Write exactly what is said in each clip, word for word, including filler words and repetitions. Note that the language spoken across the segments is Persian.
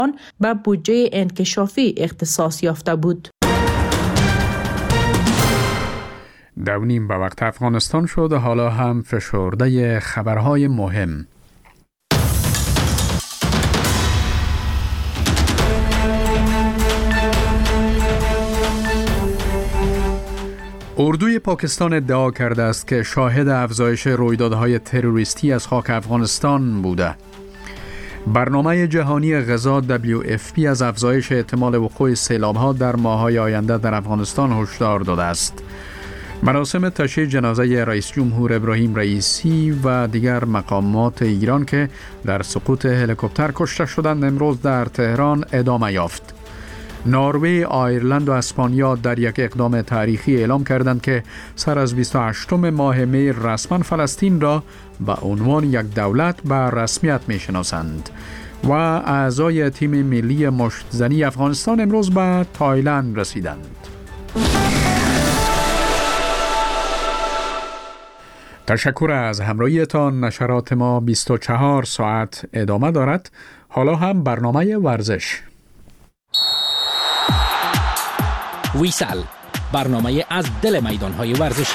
به بودجه انکشافی اختصاص یافته بود. دونیم به وقت افغانستان شد، حالا هم فشرده خبرهای مهم. اردوی پاکستان ادعا کرده است که شاهد افزایش رویدادهای تروریستی از خاک افغانستان بوده. برنامه جهانی غذا دبلیو اف پی از افزایش احتمال وقوع سیلاب‌ها در ماه‌های آینده در افغانستان هشدار داده است. مراسم تشییع جنازه رئیس جمهور ابراهیم رئیسی و دیگر مقامات ایران که در سقوط هلیکوپتر کشته شدند امروز در تهران ادامه یافت. نروژ، آیرلند و اسپانیا در یک اقدام تاریخی اعلام کردند که سر از بیست و هشتم ماه می رسما فلسطین را به عنوان یک دولت به رسمیت می‌شناسند. و اعضای تیم ملی مشت‌زنی افغانستان امروز به تایلند رسیدند. تشکر از همراهیتان. نشرات ما بیست و چهار ساعت ادامه دارد. حالا هم برنامه ورزش. ویسال، برنامه از دل میدان‌های ورزشی.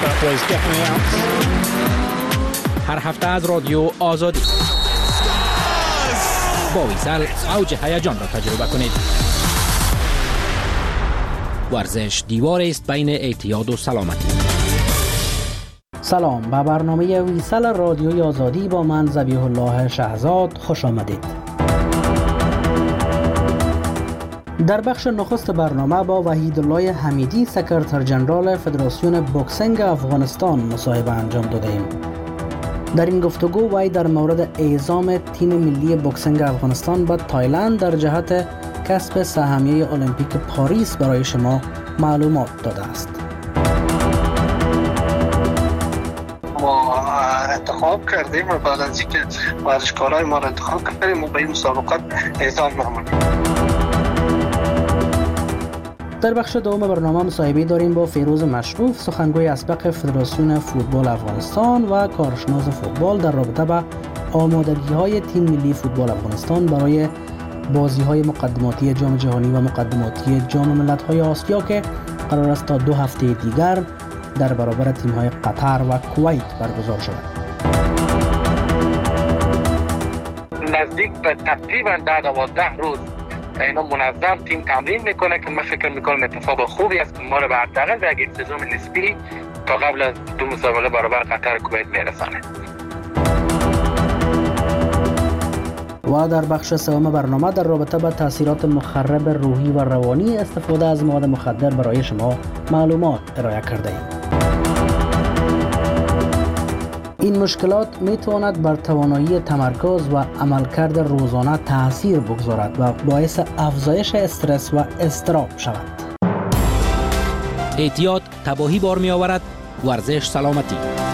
هر هفته از رادیو آزادی. با ویسال اوج هیجان را تجربه کنید. ورزش دیوار است بین اعتیاد و سلامتی. سلام، به برنامه ویسال رادیوی آزادی با من ذبیح الله شهزاد خوش آمدید. در بخش نخست برنامه با وحیدالله حمیدی، سکرتر جنرال فدراسیون بوکسینگ افغانستان مصاحبه انجام دادیم. در این گفتگو وی در مورد اعزام تیم ملی بوکسینگ افغانستان به تایلند در جهت کسب سهمیه المپیک پاریس برای شما معلومات داده است. ما انتخاب کردیم و بعد از اینکه ورزشکارای ما را انتخاب کردیم و به این مسابقات اعزام نمودیم. در بخش دوم برنامه مصاحبه داریم با فیروز مشروف، سخنگوی اسبق فدراسیون فوتبال افغانستان و کارشناس فوتبال در رابطه با آمادگی‌های تیم ملی فوتبال افغانستان برای بازی‌های مقدماتی جام جهانی و مقدماتی جام ملت‌های آسیا که قرار است تا دو هفته دیگر در برابر تیم‌های قطر و کویت برگزار شود. نزدیک به تقریباً ده دوازده روز اینا منظم تیم تمرین میکنه که من فکر میکنم اتفاق خوبی است که ما رو به حداقل در یک سزون نسبی تا قبل از دو مسابقه برابر قطر کویت میرسانه. و در بخش سوم برنامه در رابطه با تاثیرات مخرب روحی و روانی استفاده از مواد مخدر برای شما معلومات ارائه کرده ایم. این مشکلات می تواند بر توانایی تمرکز و عملکرد روزانه تأثیر بگذارد و باعث افزایش استرس و اضطراب شود. اعتیاد تباهی بار می آورد، ورزش سلامتی.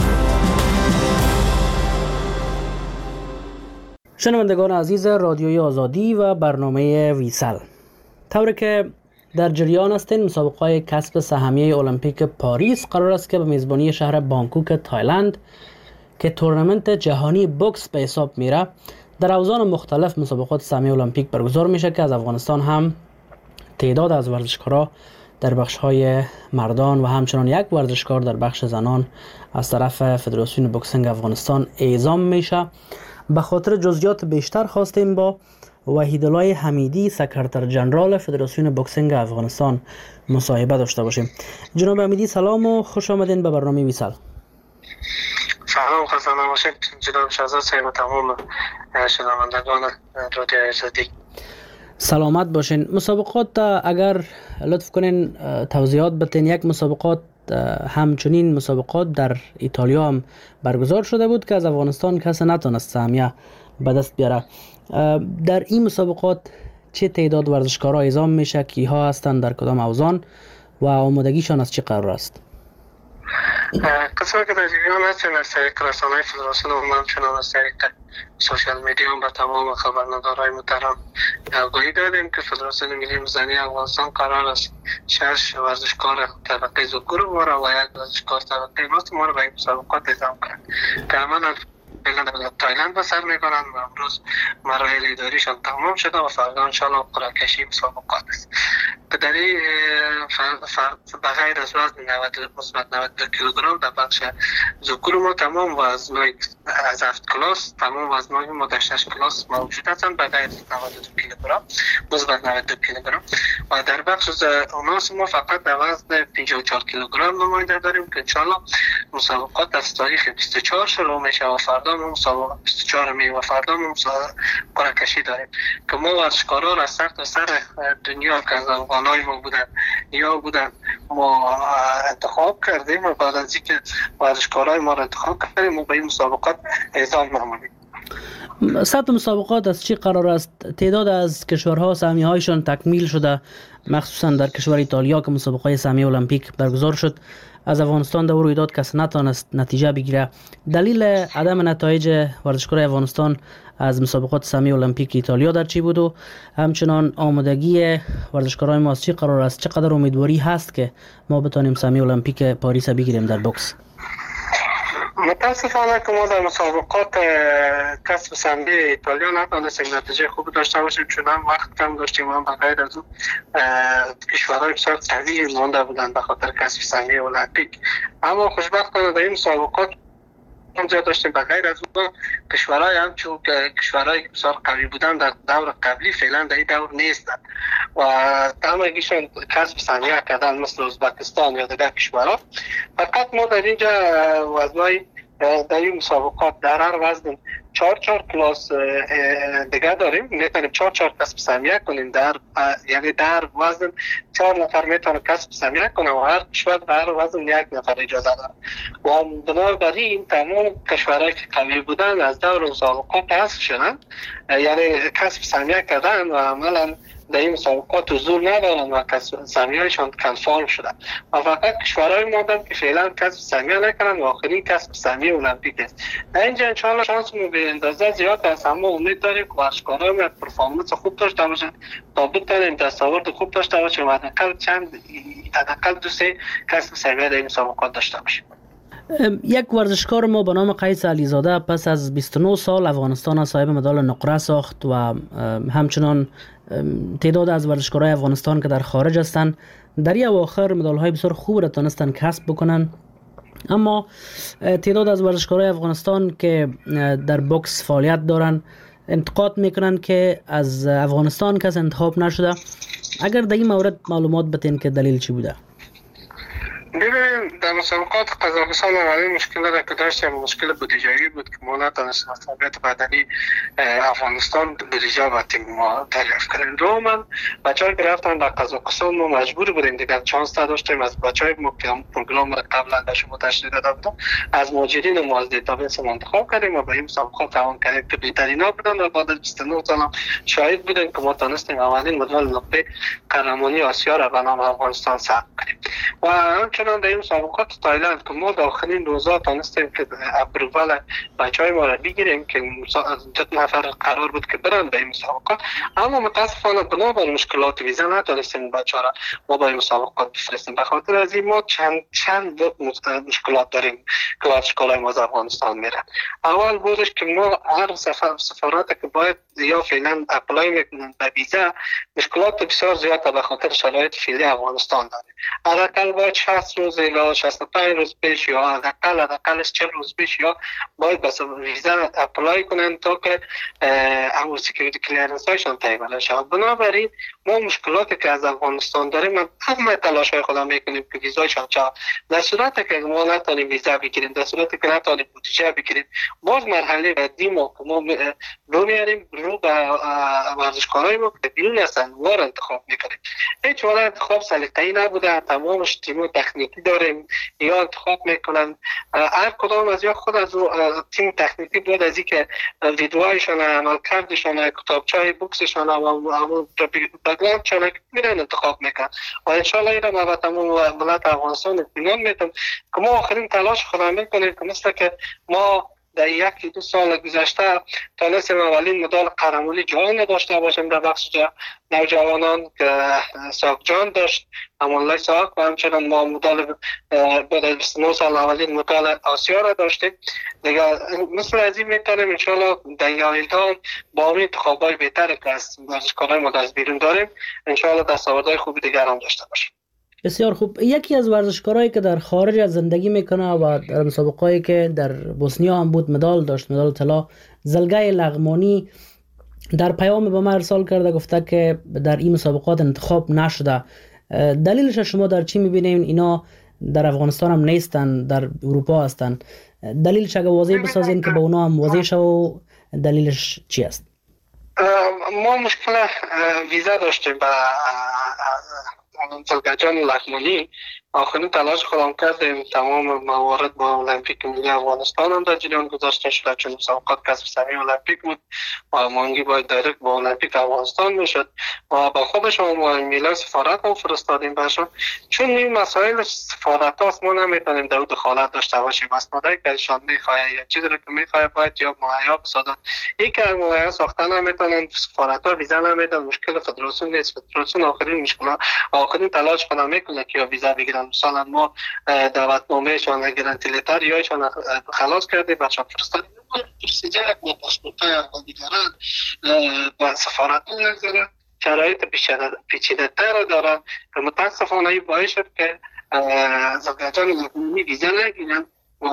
شنوندگان عزیز رادیوی آزادی و برنامه ویسال، طوری که در جریان هستین مسابقه کسب سهمیه المپیک پاریس قرار است که به میزبانی شهر بانکوک تایلند که تورنمنت جهانی بوکس به حساب میره در اوزان مختلف مسابقات سهمیه المپیک برگزار میشه که از افغانستان هم تعداد از ورزشکارا در بخش‌های مردان و همچنان یک ورزشکار در بخش زنان از طرف فدراسیون بوکسینگ افغانستان اعزام میشه. به خاطر جزئیات بیشتر خواستیم با وحیدالله حمیدی، سکرتر جنرال فدراسیون بوکسینگ افغانستان مصاحبه داشته باشیم. جناب حمیدی سلام و خوش آمدین به برنامه ویسال. سلام، خسته نباشید جناب شهزاد صاحب و تمام شنوندگان رادیو آزادی. سلامت باشین. مسابقات اگر لطف کنین توضیحات بدین. یک مسابقات همچنین مسابقات در ایتالیا هم برگزار شده بود که از افغانستان کسی نتونست سهمیه به دست بیاره. در این مسابقات چه تعداد ورزشکارا اعزام میشه، کیها هستند، در کدام اوزان و آمادگیشان از چه قرار است؟ کسایی که در جریان هستیم از طریق رسانه‌های فدراسیون و همچنان از طریق سوشال میدیا به تمام خبرنگارهای محترم آگاهی دادیم که فدراسیون ملی زنی افغانستان قرار است شش ورزشکار طبقه زوگور ما را و یک ورزشکار طبقه ماست ما را به این مسابقات اعزام کنند که عملاً فعلا در تایلند به سر میبرند و امروز مراحل اداریشان تمام شده و فردا انشاءالله قرعه کشی مسابقات است. در این بغیر از وزن نود کیلوگرم در بخش ذکور ما تمام وزنهای از هفت کلاس تمام وزنهای ما در شش کلاس موجود هستند بغیر نود و دو کیلوگرم مثبت نود و دو کیلوگرم و در بخش اناث ما فقط در وزن پنجاه و چهار کیلوگرم نماینده داریم که انشاءالله مسابقات از تاریخ بیست و چهار شروع میشه و فردا ما مسابقات بیست و چهار می و فردا ما قرعه کشی داریم که ما ورزشکاران از سر تا سر دنیا که از افغانای ما بودن یا بودن ما انتخاب کردیم و بعد از اینکه ورزشکارای ما را انتخاب کردیم و به این مسابقات اعزام نمودیم. ثبت مسابقات از چی قرار است؟ تعداد از کشورها سهمیه هایشان تکمیل شده، مخصوصا در کشور ایتالیا که مسابقه سهمیه المپیک برگزار شد. از افغانستان در رویداد کس نتوانست نتیجه بگیره. دلیل عدم نتایج ورزشکاران افغانستان از مسابقات سهمیه المپیک ایتالیا در چی بود و همچنان آمادگی ورزشکاران ما از چی قرار است؟ چقدر امیدواری هست که ما بتونیم سهمیه المپیک پاریس بگیریم در بوکس؟ متاسفانه که ما در مسابقات کسب سهمیه ایتالیا نتونستیم نتیجه خوب داشته باشیم چون هم وقت کم داشتیم و هم بغیر از اون کشورهای بسیار قوی مانده بودن به خاطر کسب سهمیه المپیک. اما خوشبختانه در این مسابقات اونجا داشتیم بغیر از اون کشورهای هم چون کشورهای بسیار قوی بودن در دور قبلی فعلا در این دور نیستند و تمامشون کسب سهمیه کردن مثل ازبکستان یا دیگر کشورها. فقط ما در اینجا وزنهای در این مسابقات در هر وزن چهار چهار کلاس دیگه داریم، میتونیم چهار چهار کسب سهمیه کنیم در یعنی در وزن چهار نفر میتونه کسب سهمیه کنه و هر کشور در هر وزن یک نفر اجازه داره و بنابراین تمام کشورهایی که قوی بودن از دور مسابقات حذف شدن یعنی کسب سهمیه کردن و عملا در این مسابقات حضور ندارن و سهمیه هایشان کنفارم شدن و فقط کشورهای ماندن که فعلا کسب سهمیه نکنن و آخرین کسب سهمیه المپیک است. در اینجا انشاءالله شانسمون به اندازه زیاد است، اما امید داریم که ورزشکاران ما پرفورمنس خوب داشته باشن تا بتونیم دستاورد خوب داشته باشیم و حداقل چند حداقل دو سه کسب سهمیه در این مسابقات داشته باشیم. یک ورزشکار ما به نام قیس علیزاده پس از بیست و نه سال افغانستان صاحب مدال نقره ساخت و همچنان تعداد از ورزشکارای افغانستان که در خارج هستند در این اواخر مدال های بسیار خوب را تونستن کسب بکنن. اما تعداد از ورزشکارای افغانستان که در بوکس فعالیت دارن انتقاد میکنن که از افغانستان کس انتخاب نشده. اگر در این مورد معلومات بدین که دلیل چی بوده؟ ببینید در مسابقات قزاقستان اولین مشکل را که داشتیم مشکل بودجه‌ای بود که ما نتونستیم تقویت بدنی افغانستان بودجه با تیم ما دریافت کنیم. دوما بچه‌ها که رفتن در قزاقستان ما مجبور بودیم دیگر چانس نداشتیم از بچه‌های ما که پروگرام را قبلا در شما تشریح داده بودم از ماجرین ما از دیتابیس انتخاب کردیم و به این مسابقات توان کردیم که بهترینا بودن و بعد از بیست و نه سال شاهد بودیم که ما تونستیم اولین مدال نقره قهرمانی آسیا را به نام افغانستان ثبت کنیم و همچنان در این مسابقات تایلند که ما داخلین روزا تونستیم که اپرووال بچهای ما را بگیریم که دو نفر قرار بود که برن به این مسابقات، اما متاسفانه بنابر مشکلات ویزا نتونستیم بچه را ما به این مسابقات بفرستیم. به خاطر از این ما چند چند مشکلات داریم که ورزشکارای ما از افغانستان میرن. اول بودش که ما هر سفارت که باید یا فعلا اپلای میکنن به ویزا مشکلات بسیار زیاده به خاطر شرایط فعلی افغانستان داریم. حداقل باید شصت روز یا شصت و پنج روز پیش یا حداقل حداقلش چهل روز پیش یا باید بس ویزا اپلای کنن تا که امور سکیوریتی کلیرنس هایشان تایید شود. بنابراین ما مشکلاتی که از افغانستان داریم من همه تلاش های خودم میکنیم که ویزایشان چه در صورتی که ما نتونیم ویزا بگیریم در صورتی که نتونیم بودجه بگیریم باز مرحله بعدی ما که ما رو میاریم رو به ورزشکارای ما که بیرون هستن وار انتخاب میکنیم. هیچ وار انتخاب سلیقه‌ای نبوده، تمامش تیم تکنیکی داریم یا انتخاب میکنن هر کدام از یا خود از تیم تکنیکی بود از اینکه ویدیوهایشان عمل کردشان کتابچه‌های بوکسشان و بگلاندشان میرن انتخاب میکنن و انشالله این را ما به تمام ملت افغانستان اطمینان میدم که ما آخرین تلاش خودم میکنیم که مثل که ما در یکی دو سال گذشته تانستیم اولین مدال قهرمانی جهان داشته باشیم در بخش نوجوانان که ساق جان داشت، امانالله ساق، و همچنان ما مدال بعد از بیست و نه سال اولین مدال آسیا را داشتیم. دیگه مثل از این میتونیم انشالله در آینده با همین انتخابای بهتر که از ورزشکارهای ما از بیرون داریم انشالله دستاوردهای خوبی دیگر هم داشته باشیم. بسیار خوب. یکی از ورزشکارهایی که در خارج از زندگی میکنه و در مسابقه‌ای که در بوسنیا هم بود مدال داشت، مدال طلا، زلگای لغمانی، در پیام به من ارسال کرده گفته که در این مسابقات انتخاب نشده. دلیلش شما در چی میبینین؟ اینا در افغانستان هم نیستن، در اروپا هستن. دلیلش اگه واضح بسازین که با اونا هم واضح شه و دلیلش چی است؟ ما مشکل ویزا داشتیم با زلگجان لغمانی. آخرین تلاش خودم کردیم، تمام موارد با المپیک ملی افغانستان هم در جریان گذاشته شده، چون مسابقات کسب سهمیه المپیک بود و مانگی باید دایرکت با المپیک افغانستان میشد و با خودش ما ایمیل سفارت هم فرستادیم بهشون، چون این مسائل سفارت هاست ما نمیتونیم در دخالت داشته باشیم. اسنادی که ایشان میخواه یا چیزی رو که میخواه باید یا مهیا بسازن، یک که مهیا ساخته نمیتونن، سفارت ها ویزا نمیدن، مشکل فدراسیون نیست. فدراسیون آخرین مشکل آخرین تلاش خودم میکنه که ویزا بگیرن. مثلا ما دعوتنامهشان گارانتی لتر یایشان خلاص کردیم، بچه‌ها فرستادیم، پروسیجر با پاسپورت‌های دیگران با سفارت نگذاره، شرایط پیچیده‌تر دارن که متاسفانه این باعث شد که زلگجان لغمانی ویزا نگیرن و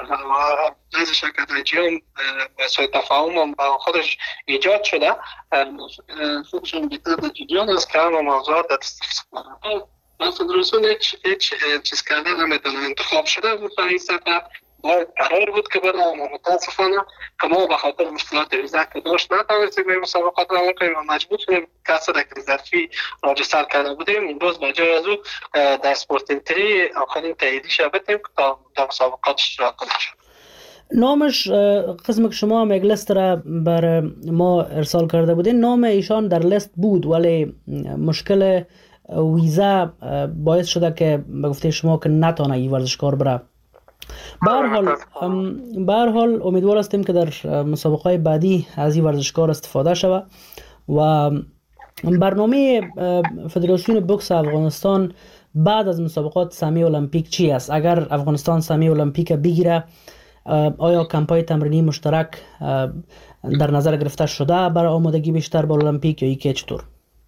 از شرکت هم به سوی تفاهم هم با خودش ایجاد شده. خودشون بیتر در جریان است که همه موضوعات در سفارت و فدراسیون هیچ هیچ چیز کردن نمیتونه. انتخاب شده بود این سفر، باید قرار بود که برای اما متاسفانه که ما به خاطر مشکلات ویزا که داشت نتوانستیم به مسابقات رو کنیم و مجبور شدیم کسی را که ظرفی راجستر کرده بودیم امروز به جای از او در سپورتینتری آخرین تاییدی شبتیم که تا در مسابقات اشتراک کنیم. نامش قسم که شما هم یک لیست را بر ما ارسال کرده بودین، نام ایشان در لیست بود ولی مشکل ویزا باعث شده که به گفته شما که نتانه این ورزشکار بره. به هر حال به هر حال امیدوار هستیم که در مسابقات بعدی از این ورزشکار استفاده شود. و برنامه فدراسیون بوکس افغانستان بعد از مسابقات سهمیه المپیک چی است؟ اگر افغانستان سهمیه المپیک بگیره آیا کمپای تمرینی مشترک در نظر گرفته شده برای آمادگی بیشتر با المپیک یا اینکه چطور؟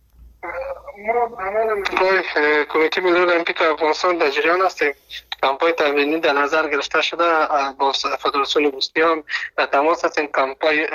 ما عملا کمیته ملی المپیک افغانستان در جریان هستیم. کمپای تمرینی در نظر گرفته شده با فدراسیون بوسنیا هم در تماس هستیم. کمپای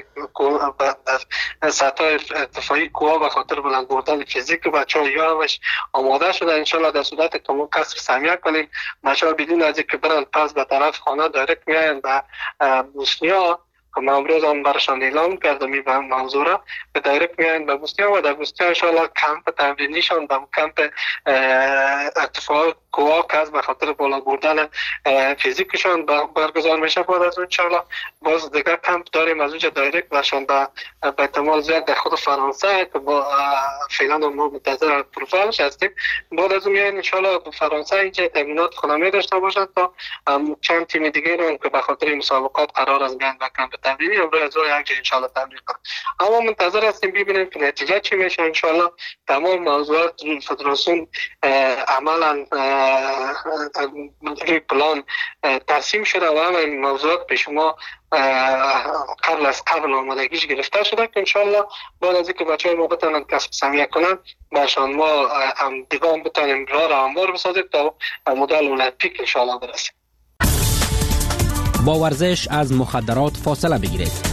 سطح ارتفاعی کوها به خاطر بلند بردن فیزیک بچه‌ها یا همش آماده شده. انشالله در صورت که ما کسب سهمیه کنیم بچه‌ها بدون از اینکه برن پس به طرف خانه دایرکت میاین به بوسنیا که ما امروز هم برشان اعلام کردم این موضوع را، به دایرکت میاین به بوسنیا و در بوسنیا انشالله کمپ تمرینیشان به کمپ ارتفاع کوها که از به خاطر بالا بردن فیزیکشان برگزار میشه. بعد از اون انشالله باز دیگر کمپ داریم از اونجا دایرکت برشان به به احتمال زیاد در خود فرانسه که با فعلا ما منتظر پروفایلش هستیم. بعد از اون میاین انشالله به فرانسه اینجا تمرینات خودمی داشته باشند تا چند تیم دیگه رو که به خاطر مسابقات قرار است بیان به کمپ تمرینی امروز از یک جای انشالله تمرین کنیم. اما منتظر هستیم ببینیم که نتیجه چی میشه. انشالله تمام موضوعات فدراسیون عملا این پلان ترسیم شده و همه این موضوعات به شما قبل از قبل آمادگیش گرفته شده که انشالله بعد از اینکه بچه‌های ما بتونن کسب سهمیه کنن برشان ما هم دیگه هم بتونیم راه را هموار بسازیم تا مدال المپیک انشالله برسیم. با ورزش از مخدرات فاصله بگیرید.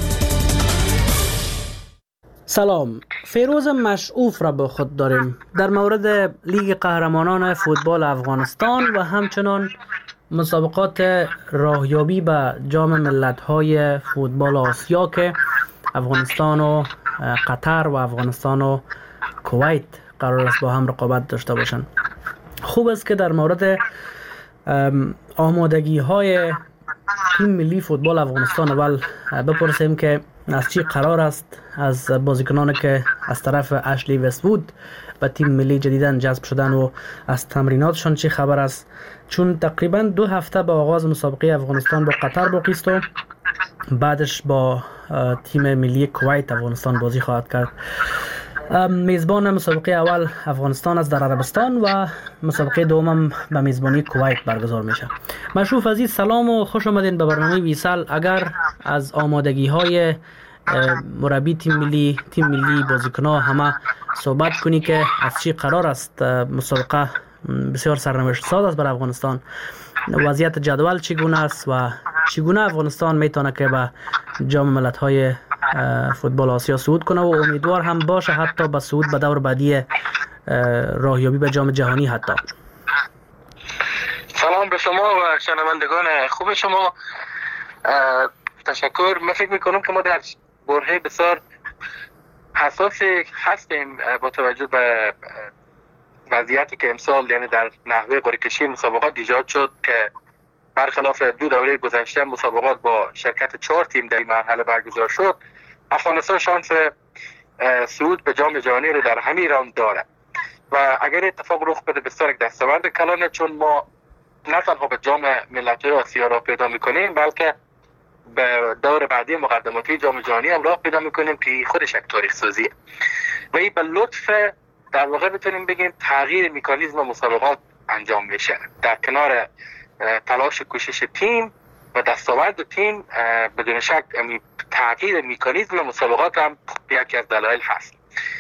سلام، فیروز مشعوف را با خود داریم در مورد لیگ قهرمانان فوتبال افغانستان و همچنان مسابقات راهیابی به جام ملت‌های فوتبال آسیا که افغانستان و قطر و افغانستان و کویت قرار است با هم رقابت داشته باشند. خوب است که در مورد آمادگی های تیم ملی فوتبال افغانستان اول بپرسیم که از چی قرار است از بازیکنانی که از طرف اشلی وست‌وود به تیم ملی جدیداً جذب شدن و از تمریناتشان چی خبر است، چون تقریباً دو هفته به آغاز مسابقه افغانستان با قطر باقی است و بعدش با تیم ملی کویت افغانستان بازی خواهد کرد. میزبان مسابقه اول افغانستان است در عربستان و مسابقه دوم به میزبانی کویت برگزار میشه. مشروف عزیز سلام و خوش آمدین به برنامه ویسال. اگر از آمادگی های مربی تیم ملی تیم ملی بازیکن‌ها همه صحبت کنی که از چی قرار است مسابقه بسیار سرنوشت ساز است بر افغانستان، وضعیت جدول چگونه است و چگونه افغانستان میتونه که به جام ملت‌های فوتبال آسیا صعود کنه و امیدوار هم باشه حتی به صعود به دور بعدی راهیابی به جام جهانی. حتی سلام به شما و شنوندگان خوب شما. تشکر. من فکر میکنم که ما در برهه بسیار حساسی هستیم با توجه به وضعیتی که امسال یعنی در نحوه قرعه کشی مسابقات ایجاد شد که برخلاف دو دوره گذشته مسابقات با شرکت چهار تیم در این مرحله برگزار شد، افغانستان شانس صعود به جام جهانی رو در همین راند داره و اگر اتفاق رخ بده بسیار یک دستاورد کلانه، چون ما نه تنها به جام ملت‌های آسیا را پیدا می‌کنیم بلکه به دور بعدی مقدماتی جام جهانی هم راه پیدا می‌کنیم که خودش یک تاریخ سازیه و این به لطف در واقع میتونیم بگیم تغییر مکانیزم مسابقات انجام میشه. در کنار تلاش کوشش تیم و دستاورد تیم بدون شک تغییر مکانیزم مسابقات هم یکی از دلایل هست.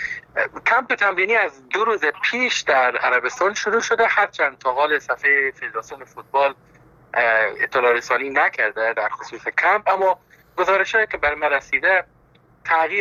کمپ تمرینی از دو روز پیش در عربستان شروع شده، هرچند تا حال صفحه فدراسیون فوتبال اطلاع رسانی نکرده در خصوص کمپ، اما گزارش‌هایی که بر من رسیده تغییر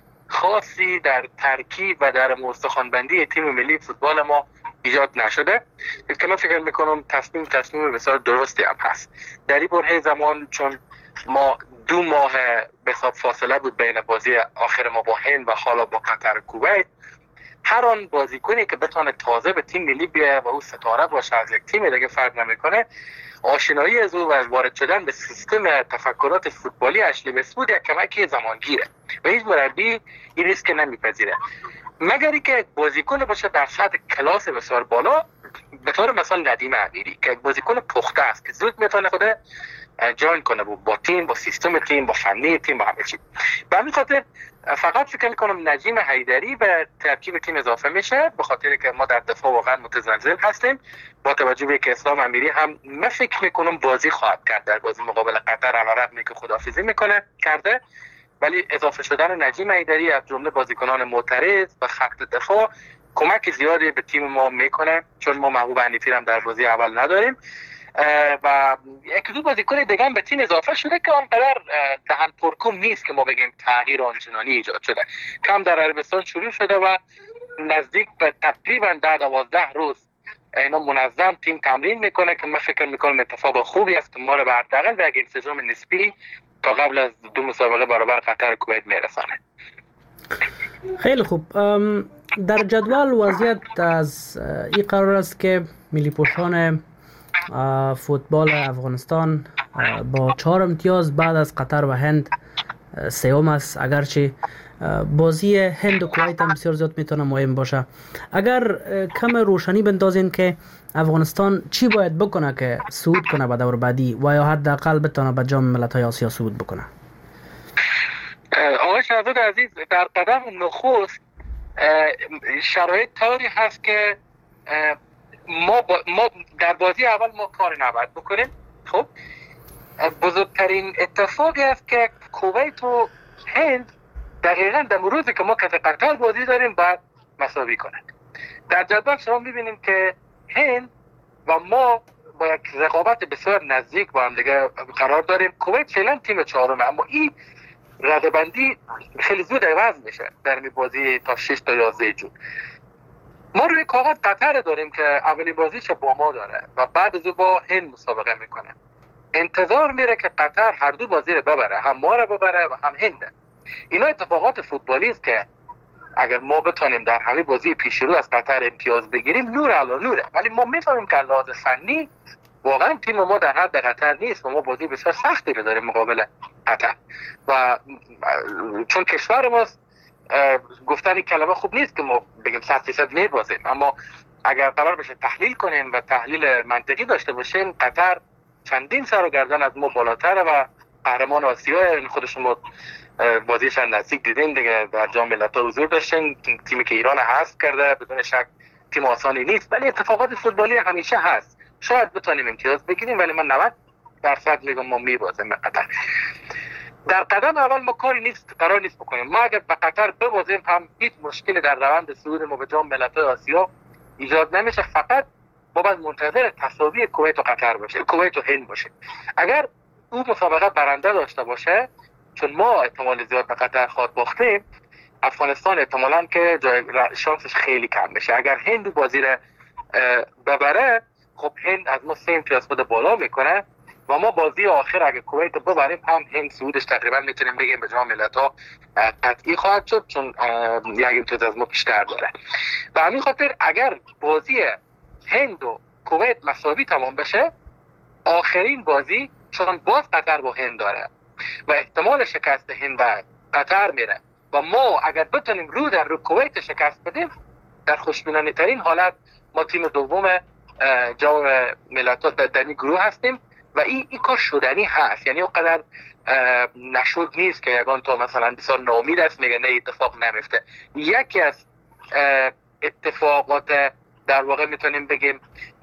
خاصی در ترکیب و در استخوان‌بندی تیم ملی فوتبال ما ایجاد نشده که من فکر میکنم تصمیم تصمیم بسیار درستی هم هست. در این برهه زمان چون ما دو ماه به حساب فاصله بود بین بازی آخر ما با هند و حالا با قطر کویت، هر آن بازیکنی که بتونه تازه به تیم ملی بیاد و او ستاره باشه از یک تیم دیگه فرق نمیکنه، آشنایی از او و وارد شدن به سیستم تفکرات فوتبالی اشلی مسعود یک کمکی زمانگیره و هیچ مربی این ریسک نمیپذیره مگر که بازیکن باشه در سطح کلاس بسیار بالا، به طور مثلا ندیم امیری که بازیکن پخته است که زود میتونه خود جوین کنه با تیم، با سیستم تیم، با فنی تیم، با همه چی. به همین خاطر فقط فکر میکنم نجیم حیدری به ترکیب تیم اضافه میشه، به خاطر که ما در دفاع واقعا متزلزل هستیم. با توجه به که اسلام امیری هم من فکر میکنم بازی خواهد کرد در بازی مقابل قطر، علیرغم اینکه خداحافظی میکنه کرده، ولی اضافه شدن نجیم حیدری از جمله بازیکنان معترض و خط دفاع کمک زیادی به تیم ما میکنه، چون ما محبوب حنیفی هم در بازی اول نداریم و یک دو بازیکن دیگه هم به تیم اضافه شده که آنقدر دهن پرکوم نیست که ما بگیم تغییر آنچنانی ایجاد شده. کم در عربستان شروع شده و نزدیک به تقریبا ده دوازده روز اینا منظم تیم تمرین میکنه که من فکر میکنم اتفاق خوبی است که ما رو به حداقل به یک انسجام نسبی تا قبل از دو مسابقه برابر قطر کویت میرسانه. خیلی خوب. در جدول وضعیت از این قرار است که ملی پوشان فوتبال افغانستان با چهار امتیاز بعد از قطر و هند سوم است، اگرچه بازی هند و کویت هم بسیار زیاد میتونه مهم باشه. اگر کم روشنی بندازین که افغانستان چی باید بکنه که صعود کنه به دور بعدی و یا حداقل بتونه به جام ملت‌های آسیا صعود بکنه؟ آقای شهزاد عزیز، در قدم نخست شرایط طوری هست که ما, با ما در بازی اول ما کار نباید بکنیم. خب بزرگترین اتفاقی است که کویت و هند دقیقاً در روزی که ما که قطر بازی داریم باید مساوی کنند. در جدول شما میبینیم که هند و ما با یک رقابت بسیار نزدیک با هم دیگه قرار داریم. کویت فعلا تیم چهارمه، اما این ردبندی خیلی زود عوض میشه در این بازی تا شش تا یازده جون. ما روی کاغذ قطر داریم که اولین بازیش با ما داره و بعد از او با هند مسابقه میکنه. انتظار میره که قطر هر دو بازی رو ببره، هم ما رو ببره و هم هند. اینا اتفاقات فوتبالی است که اگر ما بتونیم در همه بازی پیش رو از قطر امتیاز بگیریم نور علی نوره، ولی ما میفهمیم که لحاظ فنی واقعا تیم ما در حد قطر نیست و ما بازی بسیار سختی رو داریم مقابل قطر و چون کشور ماست گفتن کلمه خوب نیست که ما بگیم صد درصد میبازیم، اما اگر قرار بشه تحلیل کنیم و تحلیل منطقی داشته باشیم قطر چندین سر و گردن از ما بالاتره و قهرمان آسیا، خود شما بازیش نزدیک دیدین دیگه، در جام ملت‌ها حضور داشتین. تیمی که ایران حذف کرده بدون شک تیم آسانی نیست، ولی اتفاقات فوتبالی همیشه هست. شاید بتونیم امتیاز بگیریم، ولی من نود درصد میگم ما میبازیم قطر. در قدم اول ما کاری نیست قرار نیست بکنیم. ما اگر به قطر ببازیم هم هیچ مشکلی در روند صعود ما به جام ملت‌های آسیا ایجاد نمیشه. فقط ما باید منتظر تساوی کویت و قطر باشه، کویت و هند باشه. اگر او مسابقه برنده داشته باشه، چون ما احتمال زیاد به قطر خواهد باختیم، افغانستان احتمالاً که جای شانسش خیلی کم بشه. اگر هند بازی را ببره، خب هند از ما سه امتیاز خود بالا میکنه و ما بازی آخر اگه کویت ببریم هم هند صعودش تقریبا میتونیم بگیم به جام ملت‌ها قطعی خواهد شد، چون یک امتیاز از ما بیشتر داره. به همین خاطر اگر بازی هند و کویت مساوی تمام بشه، آخرین بازی چون باز قطر با هند داره و احتمال شکست هند به قطر میره و ما اگر بتونیم رو در رو کویت شکست بدیم، در خوشبینانه ترین حالت ما تیم دوم جام ملت‌ها در این گروه هستیم و این این کار شدنی هست. یعنی اونقدر نشد نیست که یگان تو مثلا بسیار ناامید است میگه نه اتفاق نمیفته. یکی از اتفاقات در واقع میتونیم بگیم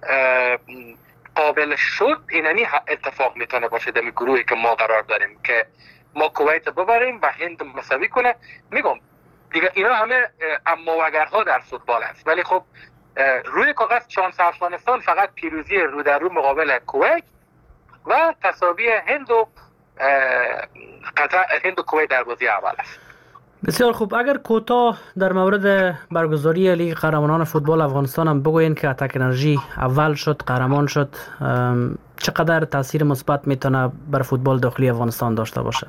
قابل شد اینمی اتفاق میتونه باشه در گروهی که ما قرار داریم که ما کویت ببریم و هند مساوی کنه. میگم دیگه اینا همه اما و اگرها در فوتبال است، ولی خب روی کاغذ شانس افغانستان فقط پیروزی رو در رو مقابل کویت و تساوی هند و قطر، هند و کویت در بازی اول است. بسیار خوب. اگر کوتاه در مورد برگزاری لیگ قهرمانان فوتبال افغانستان هم بگوین که اتک انرژی اول شد، قهرمان شد، چقدر تاثیر مثبت میتونه بر فوتبال داخلی افغانستان داشته باشه؟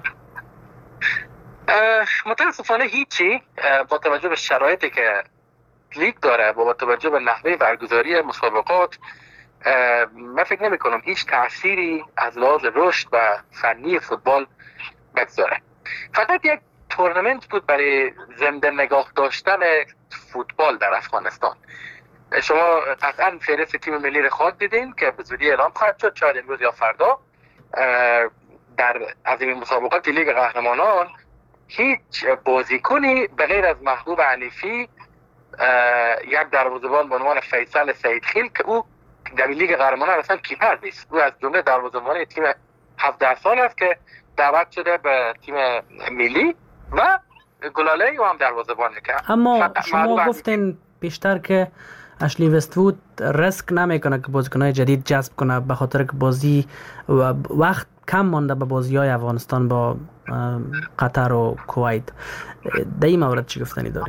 متاسفانه هیچی، با توجه به شرایطی که لیگ داره، با توجه به نحوه برگزاری مسابقات، من فکر نمی کنم هیچ تأثیری از لحاظ رشد و فنی فوتبال بگذاره. فقط یک تورنمنت بود برای زنده نگاه داشتن فوتبال در افغانستان. شما قطعا فهرست تیم ملی رو خواهد دیدین که به زودی اعلام خواهد شد، شاید امروز یا فردا. در از این مسابقات لیگ قهرمانان هیچ بازیکنی به غیر از محبوب حنیفی، یک دروازه‌بان به عنوان فیصل سیدخیل که او در لیگ قهرمانان اصلا کیپر نیست، او از جمله دروازه‌بان تیم هفده سال است که دعوت شده به تیم ملی و گلاله او هم دروازه‌بانه که اما شما گفتین بیشتر که اشلی وست‌وود ریسک نمیکنه که بازیکن‌های جدید جذب کنه به خاطر که بازی و وقت کم مانده به بازی‌های افغانستان با قطر و کویت. در این مورد چی گفتنی داری؟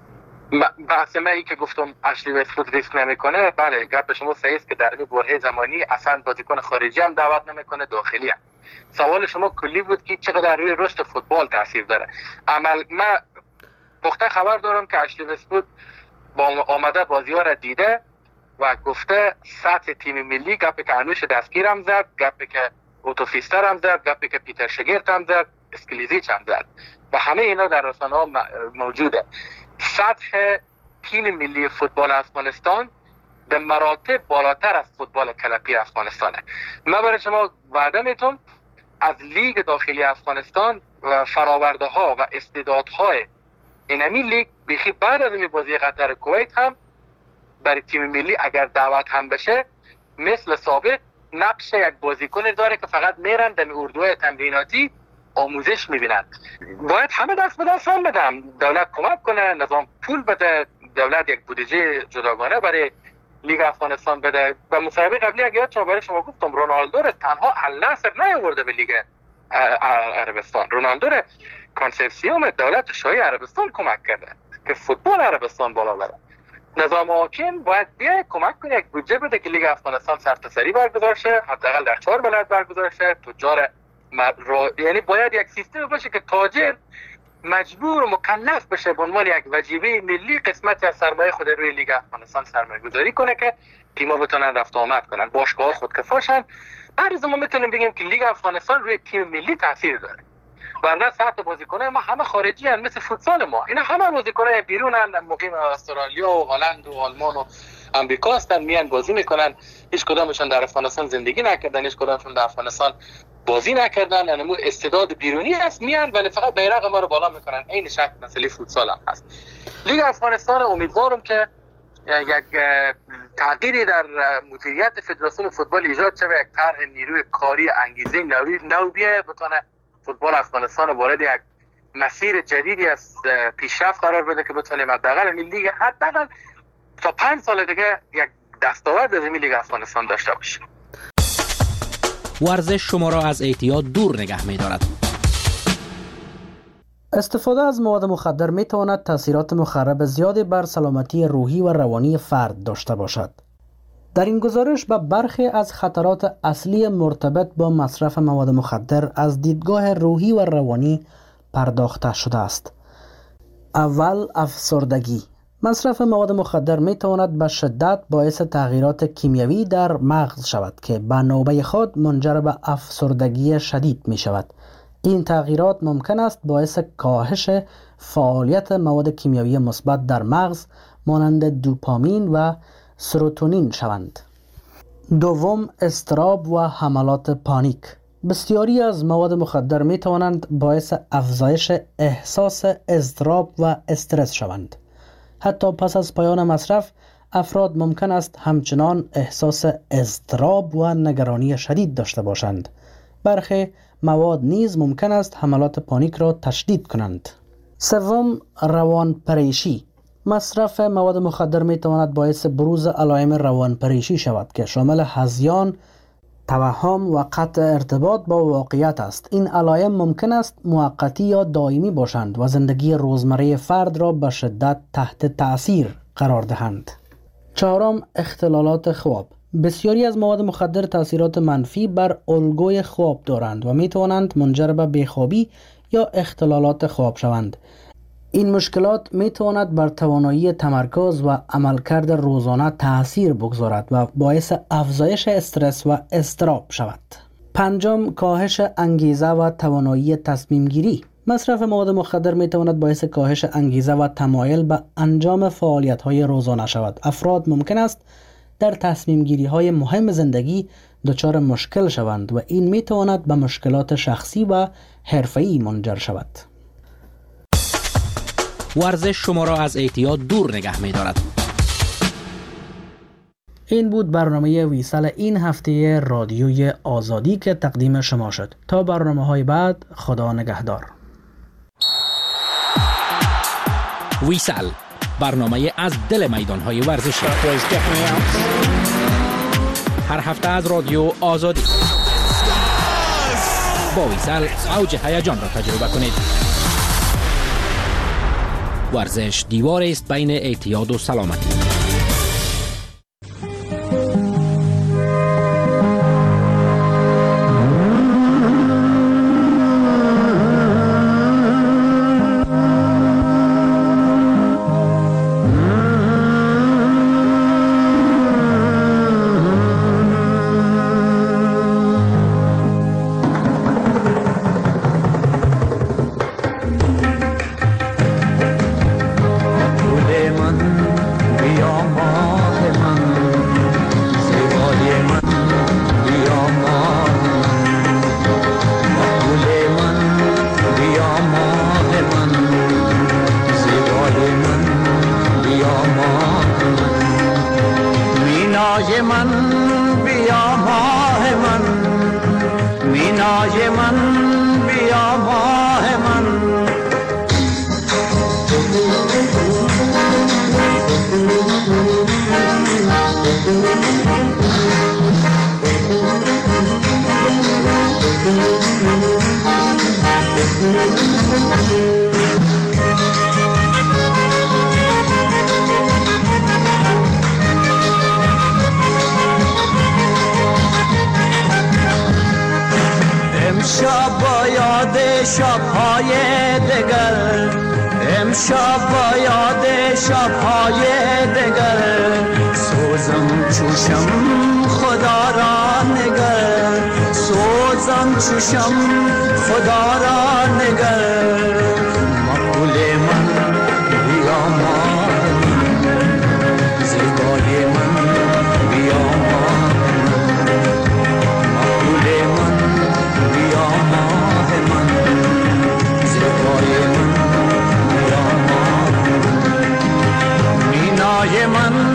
بحث من این که گفتم اشلی وست‌وود ریسک نمیکنه، بله گپ شما صحیح است که در این برهه زمانی اصلا بازیکن خارجی هم دعوت نمیکنه، داخلی هم. سوال شما کلی بود که چقدر روی رشد فوتبال تاثیر داره. عمل من پخته خبر دارم که اشلی وست‌وود با آمده بازی‌ها را دیده و گفته سطح تیم ملی، گپی که انوش دستگیر هم زد، گپی که اوتوفیستر هم زد، گپی که پیتر شگرت هم زد، اسکلیزیچ هم زد و همه اینا در رسانه‌ها موجوده. سطح تیم ملی فوتبال افغانستان به مراتب بالاتر از فوتبال کلپی افغانستانه. من برای شما وعده میتونم از لیگ داخلی افغانستان و فراورده ها و استعدادهای اینمی لیگ بیخی بعد از این بازی قطر کویت هم برای تیم ملی اگر دعوت هم بشه مثل سابق نقش یک بازیکن داره که فقط میرن در اردوهای تمریناتی آموزش میبینن. باید همه دست به دست هم بدم، دولت کمک کنه، نظام پول بده، دولت یک بودجه جداگانه برای لیگ افغانستان بده. و مسابقه قبلی اگه یادتون برای شما گفتم رونالدو رو تنها النصر نیاورده به لیگ عربستان، رونالدو رو کانسپسیوم دولت شاهی عربستان کمک کرده که فوتبال عربستان بالا بره. نظام حاکم باید بیاید کمک کنه، یک بودجه بده که لیگ افغانستان سرتاسری برگزار شه، حداقل در چهار بلد برگزار شه. تجار را... یعنی باید یک سیستم باشه که تاجر مجبور و مکلف بشه به عنوان یک وجیبه ملی قسمتی از سرمایه خود روی لیگ افغانستان سرمایه گذاری کنه که تیم‌ها بتونن رفت آمد کنن، باشگاه‌ها خودکفاشن. هر روز ما میتونیم بگیم که لیگ افغانستان روی تیم ملی تاثیر داره. ورنه سطح بازیکنان ما همه خارجی هستند، مثل فوتسال ما اینا همه بازیکنان بیرونن، مقیم استرالیا و هلند و آلمان و آمریکا هستن، میان بازی میکنن. هیچ کدامشون در افغانستان زندگی نکردن، هیچ کدامشون در افغانستان بازی نکردن، انمو استعداد بیرونی هست میان ولی فقط بیرق ما رو بالا میکنن. این شکل مسئله فوتسال هم هست. لیگ افغانستان امیدوارم که یک تغییری در مدیریت فدراسیون فوتبال ایجاد شود، یک طرح نیروی کاری انگیزه نوی نو بیه بتونه فوتبال افغانستان وارد یک مسیر جدیدی از پیشرفت قرار بده که بتونیم حداقل این لیگ حداقل تا پنج سال دیگه یک دستاورد از این لیگ افغانستان داشته باشیم. ورزش شما را از اعتیاد دور نگه می‌دارد. استفاده از مواد مخدر می تواند تاثیرات مخرب زیادی بر سلامتی روحی و روانی فرد داشته باشد. در این گزارش به برخی از خطرات اصلی مرتبط با مصرف مواد مخدر از دیدگاه روحی و روانی پرداخته شده است. اول، افسردگی. مصرف مواد مخدر می تواند به شدت باعث تغییرات کیمیایی در مغز شود که به نوبه خود منجر به افسردگی شدید می شود. این تغییرات ممکن است باعث کاهش فعالیت مواد کیمیایی مثبت در مغز مانند دوپامین و سروتونین شوند. دوم، اضطراب و حملات پانیک. بسیاری از مواد مخدر می توانند باعث افزایش احساس اضطراب و استرس شوند. حتی پس از پایان مصرف، افراد ممکن است همچنان احساس اضطراب و نگرانی شدید داشته باشند. برخی مواد نیز ممکن است حملات پانیک را تشدید کنند. سوم، روانپریشی. مصرف مواد مخدر می تواند باعث بروز علائم روانپریشی شود که شامل هذیان، توهم و قطع ارتباط با واقعیت است. این علائم ممکن است موقتی یا دائمی باشند و زندگی روزمره فرد را به شدت تحت تأثیر قرار دهند. چهارم، اختلالات خواب. بسیاری از مواد مخدر تأثیرات منفی بر الگوی خواب دارند و می توانند منجر به بیخوابی یا اختلالات خواب شوند. این مشکلات می تواند بر توانایی تمرکز و عملکرد روزانه تأثیر بگذارد و باعث افزایش استرس و اضطراب شود. پنجم، کاهش انگیزه و توانایی تصمیم گیری. مصرف مواد مخدر می تواند باعث کاهش انگیزه و تمایل به انجام فعالیت های روزانه شود. افراد ممکن است در تصمیم گیری های مهم زندگی دچار مشکل شوند و این می تواند به مشکلات شخصی و حرفه‌ای منجر شود. ورزش شما را از اعتیاد دور نگه می دارد. این بود برنامه ویسال این هفته رادیوی آزادی که تقدیم شما شد. تا برنامه های بعد، خدا نگهدار. ویسال، برنامه از دل میدان های ورزشی. هر هفته از رادیو آزادی. با ویسال اوج هیجان را تجربه کنید. ورزش دیوار است بین اعتیاد و سلامتی. امشب با یاد شب‌های دگر، امشب با یاد شب‌های دگر، سوزم چوشم خدا را نگر، سوزم چوشم خدا را نگر. مقبول من بیا ماه من، زیبای من بیا ماه من، مقبول من بیا من